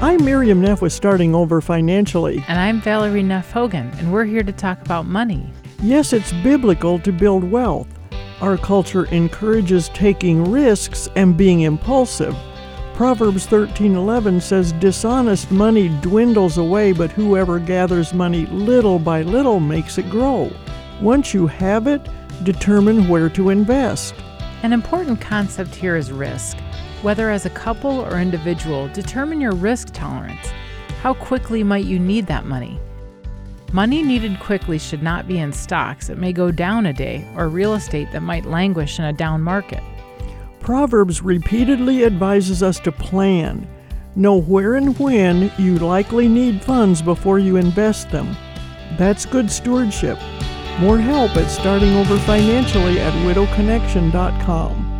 I'm Miriam Neff with Starting Over Financially. And I'm Valerie Neff Hogan, and we're here to talk about money. Yes, it's biblical to build wealth. Our culture encourages taking risks and being impulsive. Proverbs 13:11 says, "Dishonest money dwindles away, but whoever gathers money little by little makes it grow." Once you have it, determine where to invest. An important concept here is risk. Whether as a couple or individual, determine your risk tolerance. How quickly might you need that money? Money needed quickly should not be in stocks. It may go down a day, or real estate that might languish in a down market. Proverbs repeatedly advises us to plan. Know where and when you likely need funds before you invest them. That's good stewardship. More help at Starting Over Financially at widowconnection.com.